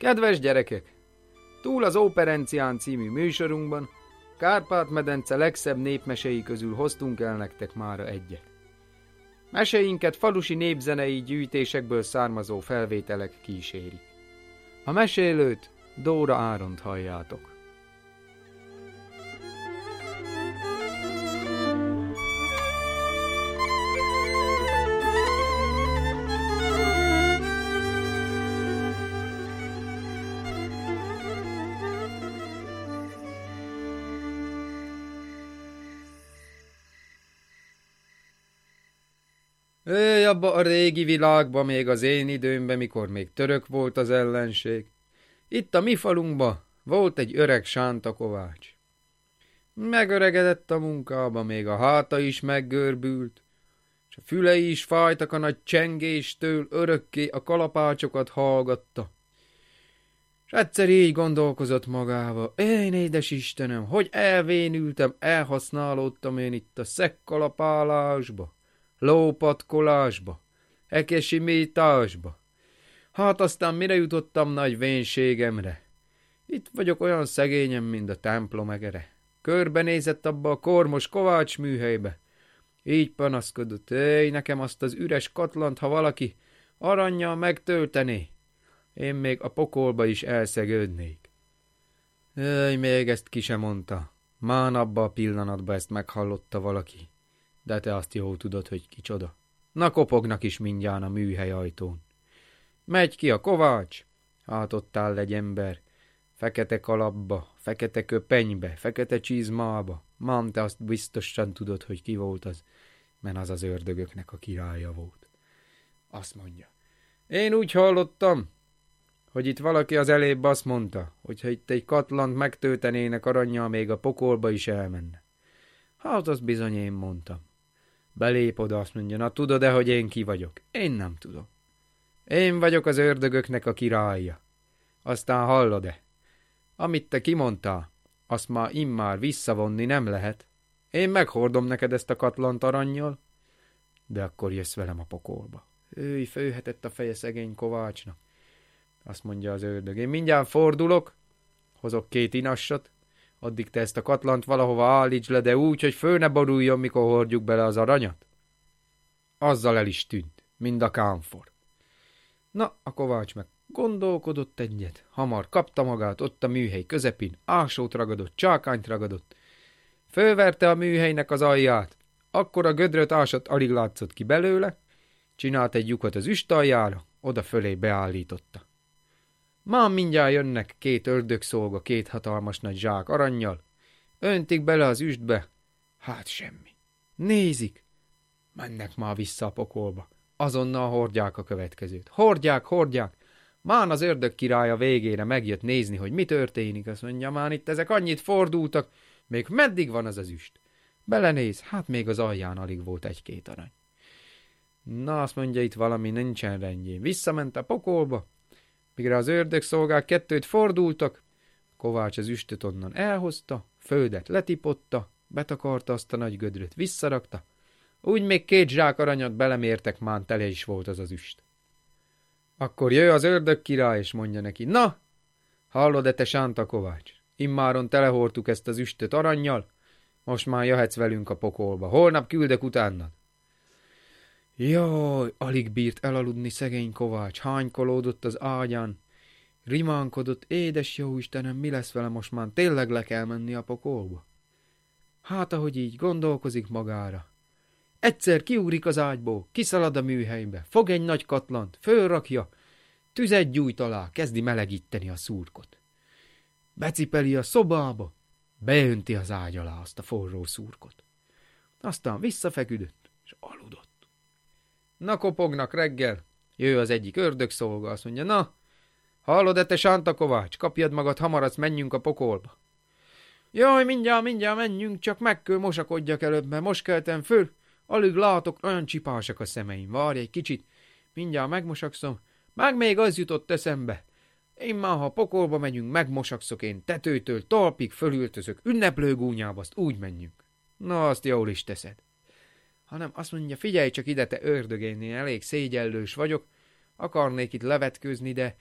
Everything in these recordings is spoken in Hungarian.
Kedves gyerekek! Túl az Operencián című műsorunkban Kárpát-medence legszebb népmeséi közül hoztunk el nektek mára egyet. Meséinket falusi népzenei gyűjtésekből származó felvételek kísérik. A mesélőt Dóra Áront halljátok. Abba a régi világba, még az én időmben, mikor még török volt az ellenség. Itt a mi falunkba volt egy öreg Sánta Kovács. Megöregedett a munkába, még a háta is meggörbült, és a fülei is fájtak a nagy csengéstől, örökké a kalapácsokat hallgatta. És egyszer így gondolkozott magába: én édes Istenem, hogy elvénültem, elhasználódtam én itt a szekkalapálásba, lópatkolásba, ekesimításba. Hát aztán mire jutottam nagy vénségemre? Itt vagyok olyan szegényem, mint a templom egere. Körbenézett abba a kormos Kovács műhelybe. Így panaszkodott: nekem azt az üres katlant, ha valaki arannyal megtöltené, én még a pokolba is elszegődnék. Még ezt ki sem mondta. Mán abba a pillanatban ezt meghallotta valaki. De te azt jól tudod, hogy kicsoda. Na, kopognak is mindjárt a műhely ajtón. Megy ki a Kovács, hát ott áll egy ember, fekete kalapba, fekete köpenybe, fekete csizmába. Mám, te azt biztosan tudod, hogy ki volt az, mert az az ördögöknek a királya volt. Azt mondja: én úgy hallottam, hogy itt valaki az elébb azt mondta, hogy ha itt egy katlant megtöltenének arannyal, még a pokolba is elmenne. Hát azt bizony én mondtam. Belép oda, azt mondja: na, tudod-e, hogy én ki vagyok? Én nem tudom. Én vagyok az ördögöknek a királya. Aztán hallod-e? Amit te kimondtál, azt már immár visszavonni nem lehet. Én meghordom neked ezt a katlant arannyal, de akkor jössz velem a pokolba. Fölhetett a feje szegény Kovácsnak. Azt mondja az ördög: én mindjárt fordulok, hozok 2 inassat, addig te ezt a katlant valahova állítsd le, de úgy, hogy föl ne boruljon, mikor hordjuk bele az aranyat. Azzal el is tűnt, mind a kámfor. Na, a Kovács meg gondolkodott egyet, hamar kapta magát ott a műhely közepén, ásót ragadott, csákányt ragadott, fölverte a műhelynek az alját, akkor a gödröt ásat alig látszott ki belőle, csinált egy lyukot az üst aljára, oda fölé beállította. Már mindjárt jönnek 2 ördögszolga, 2 hatalmas nagy zsák arannyal, öntik bele az üstbe, hát semmi. Nézik, mennek már vissza a pokolba, azonnal hordják a következőt. Hordják, már az ördög királya végére megjött nézni, hogy mi történik. Azt mondja: már itt ezek annyit fordultak, még meddig van az az üst? Belenéz, hát még az alján alig volt 1-2 arany. Na, azt mondja, itt valami nincsen rendjén. Visszament a pokolba, mire az ördögszolgák 2 fordultak, Kovács az üstöt onnan elhozta, földet letipotta, betakarta azt a nagy gödröt, visszarakta, úgy még 2 zsák aranyat belemértek, már tele is volt az az üst. Akkor jöjj az ördög király, és mondja neki: na, hallod-e, te Sánta Kovács? Immáron telehordtuk ezt az üstöt arannyal, most már jöhetsz velünk a pokolba, holnap küldök utánad. Jaj, alig bírt elaludni szegény Kovács, hánykolódott az ágyán, rimánkodott: édes jó Istenem, mi lesz vele most már, tényleg le kell menni a pokolba? Hát ahogy így gondolkozik magára, egyszer kiugrik az ágyból, kiszalad a műhelybe, fog egy nagy katlant, fölrakja, tüzet gyújt alá, kezdi melegíteni a szurkot. Becipeli a szobába, beönti az ágy alá azt a forró szurkot. Aztán visszafeküdött, és aludott. Na, kopognak reggel, jöjj az egyik ördögszolga, azt mondja: na, hallod-e, te Sánta Kovács, kapjad magad, hamar, azt menjünk a pokolba. Jaj, mindjárt menjünk, csak meg kell mosakodjak előbb, mert most keltem föl, alig látok, olyan csipásak a szemeim. Várj egy kicsit, mindjárt megmosakszom, meg még az jutott eszembe. Én már, ha a pokolba megyünk, megmosakszok én tetőtől talpig, fölültözök, ünneplőgúnyába, azt úgy menjünk. Na, azt jól is teszed. Hanem azt mondja: figyelj csak ide, te ördög, én elég szégyellős vagyok, akarnék itt levetkőzni, de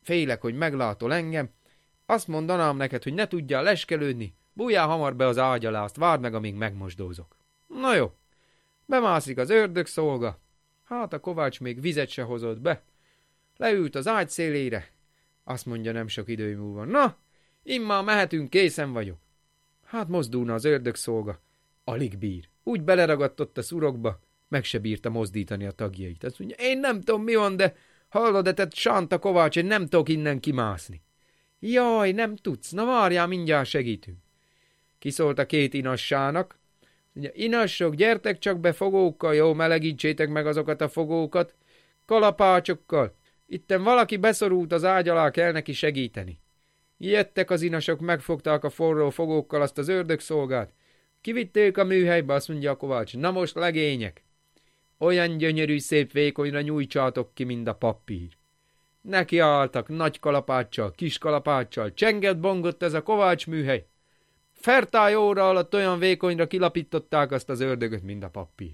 Félek, hogy meglátol engem. Azt mondanám neked, hogy ne tudjál leskelődni. Bújjál hamar be az ágy alá, azt várd meg, amíg megmosdózok. Na jó, bemászik az ördögszolga. Hát a Kovács még vizet se hozott be. Leült az ágy szélére. Azt mondja nem sok idő múlva. Na, immár mehetünk, készen vagyok. Hát mozdulna az ördögszolga. Alig bír. Úgy beleragadtott a szurokba, meg se bírta mozdítani a tagjait. Azt mondja, én nem tudom mi van, de hallod, te Sánta Kovács, én nem tudok innen kimászni. Jaj, nem tudsz, na várjál, mindjárt segítünk. Kiszólt a két inassának. Mondja, inassok, gyertek csak be fogókkal, jó, melegítsétek meg azokat a fogókat, kalapácsokkal. Itten valaki beszorult az ágy alá, kell neki segíteni. Jöttek az inasok, megfogták a forró fogókkal azt az ördögszolgát. Kivitték a műhelybe, azt mondja a Kovács, na most legények. Olyan gyönyörű szép vékonyra nyújtsátok ki, mint a papír. Neki álltak nagy kalapáccsal, kis kalapáccsal, csengett-bongott ez a Kovács műhely. Fertály óra alatt olyan vékonyra kilapították azt az ördögöt, mint a papír.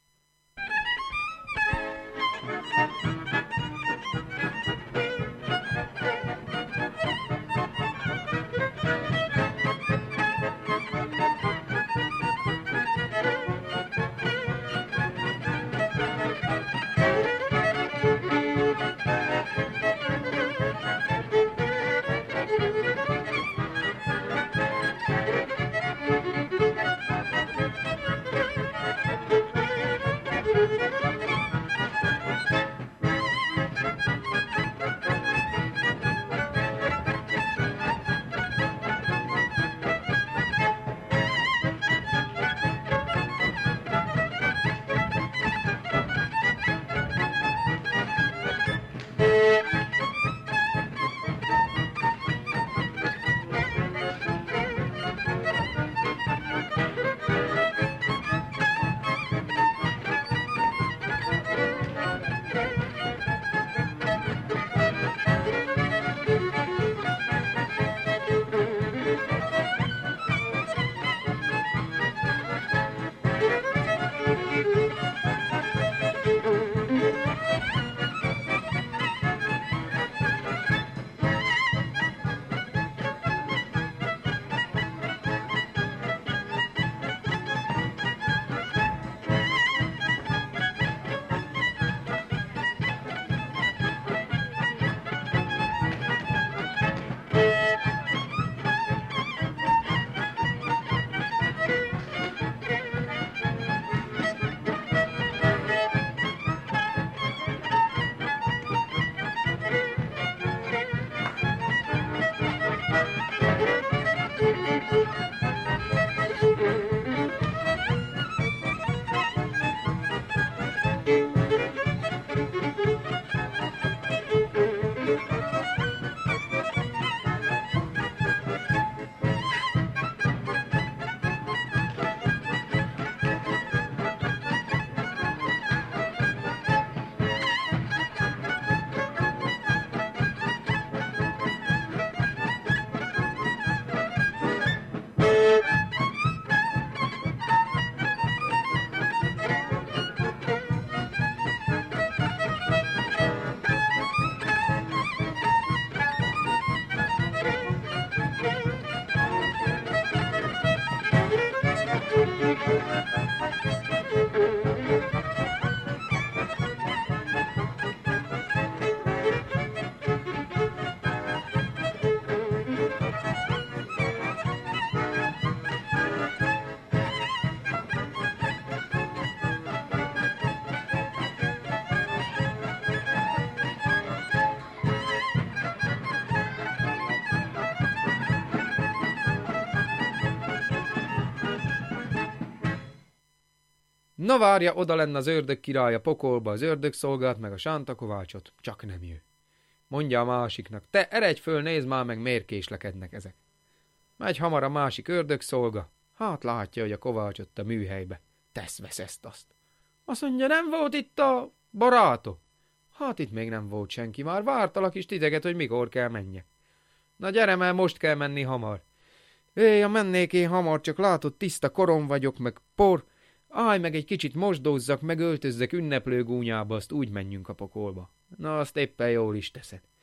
Na várja, oda lenne az ördög királya pokolba az ördögszolgát, meg a Sánta Kovácsot. Csak nem jö. Mondja a másiknak, te eredj föl, nézd már meg, miért késlekednek ezek. Megy hamar a másik ördögszolga. Hát látja, hogy a Kovács ott a műhelybe. Tesz-vesz ezt-azt. Azt mondja, nem volt itt a barátok? Hát itt még nem volt senki, már vártalak is titeket, hogy mikor kell menjek. Na gyere, mert most kell menni hamar. Éj, mennék én hamar, csak látod, tiszta korom vagyok, meg por. Állj meg egy kicsit mosdózzak, meg öltözzek ünneplő gúnyába, azt úgy menjünk a pokolba. Na, azt éppen jól is teszed.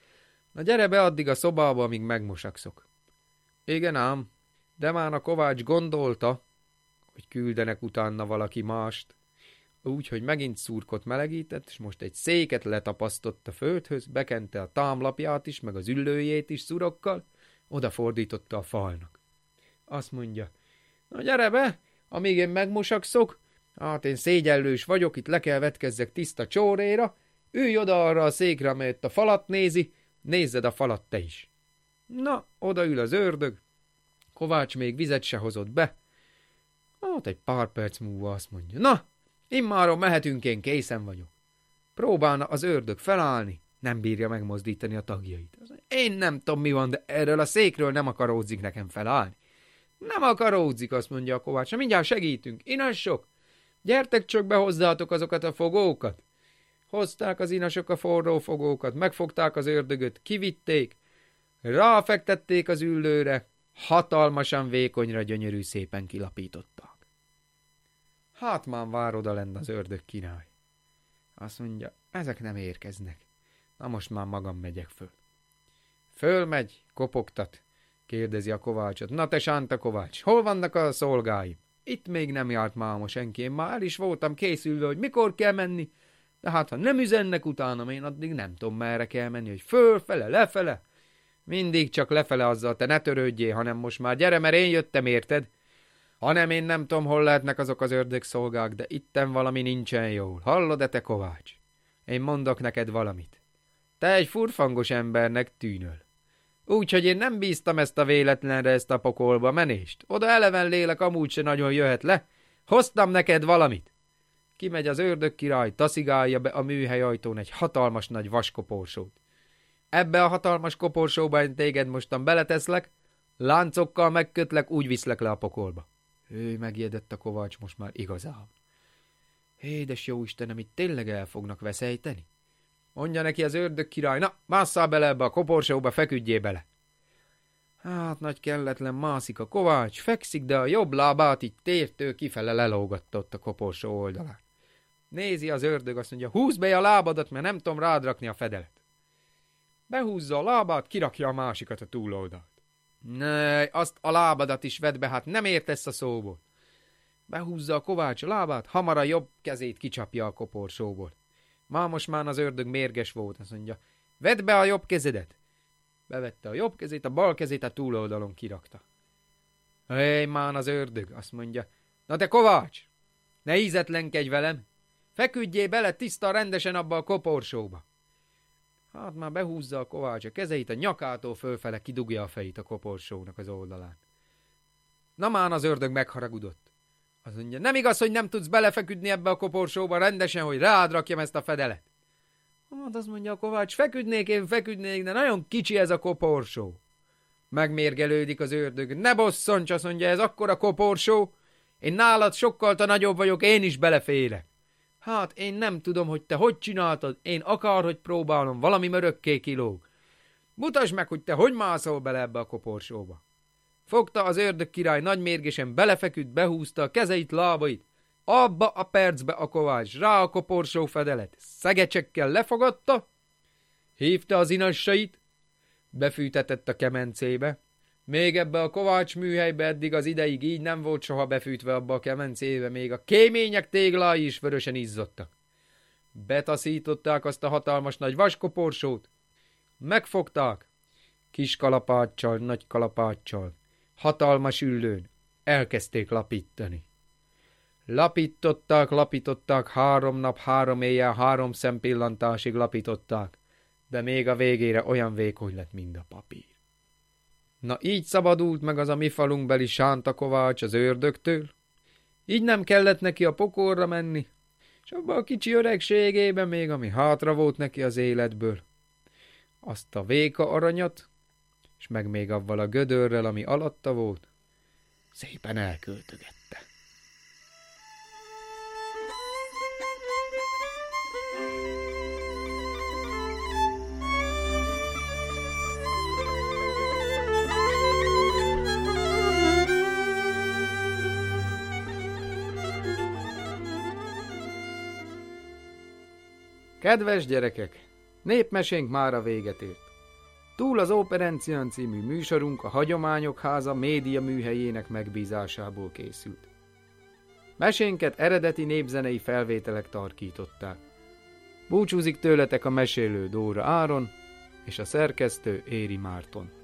Na gyere be addig a szobába, amíg megmosakszok. Igen ám, de már a kovács gondolta, hogy küldenek utána valaki mást, úgyhogy megint szurkot melegített, és most egy széket letapasztott a földhöz, bekente a támlapját is, meg az üllőjét is szurokkal, odafordította a falnak. Azt mondja, na gyere be, amíg én megmosakszok, hát én szégyellős vagyok, itt le kell vetkezzek tiszta csóréra, ülj oda arra a székre, amelyet a falat nézi, nézzed a falat te is. Na, odaül az ördög, Kovács még vizet se hozott be. Hát egy pár perc múlva azt mondja, na, immáron mehetünk, én készen vagyok. Próbálna az ördög felállni, nem bírja megmozdítani a tagjait. Én nem tudom mi van, de erről a székről nem akaródzik nekem felállni. Nem akaródzik, azt mondja a Kovács, mindjárt segítünk, inasok. Gyertek csak be hozzátok azokat a fogókat. Hozták az inasok a forró fogókat, megfogták az ördögöt, kivitték, ráfektették az üllőre, hatalmasan vékonyra, gyönyörű szépen kilapították. Hát már vár odalent az ördög király. Azt mondja, ezek nem érkeznek. Na most már magam megyek föl. Fölmegy, kopogtat, kérdezi a Kovácsot. Na te Sánta Kovács, hol vannak a szolgáim? Itt még nem járt máma senki, én már el is voltam készülve, hogy mikor kell menni, de hát ha nem üzennek utánam, én addig nem tudom merre kell menni, hogy fölfele, lefele. Mindig csak lefele azzal, te ne törődjél, hanem most már gyere, mert én jöttem, érted? Hanem én nem tudom, hol lehetnek azok az ördögszolgák, de itten valami nincsen jól. Hallod-e te, Kovács? Én mondok neked valamit. Te egy furfangos embernek tűnöl. Úgyhogy én nem bíztam ezt a véletlenre, ezt a pokolba menést. Oda eleven lélek amúgy se nagyon jöhet le. Hoztam neked valamit. Kimegy az ördög király, taszigálja be a műhely ajtón egy hatalmas nagy vaskoporsót. Ebbe a hatalmas koporsóba én téged mostan beleteszlek, láncokkal megkötlek, úgy viszlek le a pokolba. Megijedett a Kovács most már igazán. Édes jó Istenem, itt tényleg el fognak veszejteni? Mondja neki az ördög király, na, másszál bele ebbe a koporsóba, feküdjél bele. Hát nagy kelletlen mászik a Kovács, fekszik, de a jobb lábát így tértől kifele lelógatta ott a koporsó oldalán. Nézi az ördög, azt mondja, húzd be a lábadat, mert nem tudom rád rakni a fedelet. Behúzza a lábát, kirakja a másikat a túloldalt. Ne, azt a lábadat is vedd be, hát nem értesz a szóból. Behúzza a Kovács a lábát, hamar a jobb kezét kicsapja a koporsóból. Most már az ördög mérges volt, azt mondja, vedd be a jobb kezedet. Bevette a jobb kezét, a bal kezét a túloldalon kirakta. Már az ördög, azt mondja, na te Kovács, ne ízetlenkedj velem, feküdjél bele tiszta rendesen abba a koporsóba. Hát már behúzza a Kovács a kezeit, a nyakától fölfele kidugja a fejét a koporsónak az oldalán. Na már az ördög megharagudott. Azt mondja, nem igaz, hogy nem tudsz belefeküdni ebbe a koporsóba rendesen, hogy rád rakjam ezt a fedelet. Hát azt mondja a Kovács, feküdnék, de nagyon kicsi ez a koporsó. Megmérgelődik az ördög. Ne bosszancs, azt mondja, ez akkora koporsó. Én nálad sokkal nagyobb vagyok, én is beleférek. Hát én nem tudom, hogy te hogy csináltad, én akárhogy próbálom, valami örökké kilóg. Mutasd meg, hogy te hogy mászol bele ebbe a koporsóba. Fogta az ördög király nagymérgesen, belefeküdt, behúzta a kezeit, lábait. Abba a percbe a Kovács rá a koporsó fedelet, szegecsekkel lefogadta, hívta az inassait, befűtetett a kemencébe. Még ebbe a Kovács műhelybe eddig az ideig így nem volt soha befűtve abba a kemencébe, még a kémények téglái is vörösen izzadtak. Betaszították azt a hatalmas nagy vaskoporsót, megfogták, kis kalapáccsal, nagy kalapáccsal, hatalmas üllőn, elkezdték lapítani. Lapították, 3 nap, 3 éjjel, 3 szempillantásig lapították, de még a végére olyan vékony lett, mint a papír. Na így szabadult meg az a mi falunkbeli Sánta Kovács az ördögtől, így nem kellett neki a pokolra menni, és abban a kicsi öregségében még ami hátra volt neki az életből, azt a véka aranyat, és meg még avval a gödörrel, ami alatta volt, szépen elköltögette. Kedves gyerekek, népmesénk mára véget ért. Túl az Operencián című műsorunk a Hagyományok Háza média műhelyének megbízásából készült. Mesénket eredeti népzenei felvételek tarkították. Búcsúzik tőletek a mesélő Dóra Áron és a szerkesztő Éri Márton.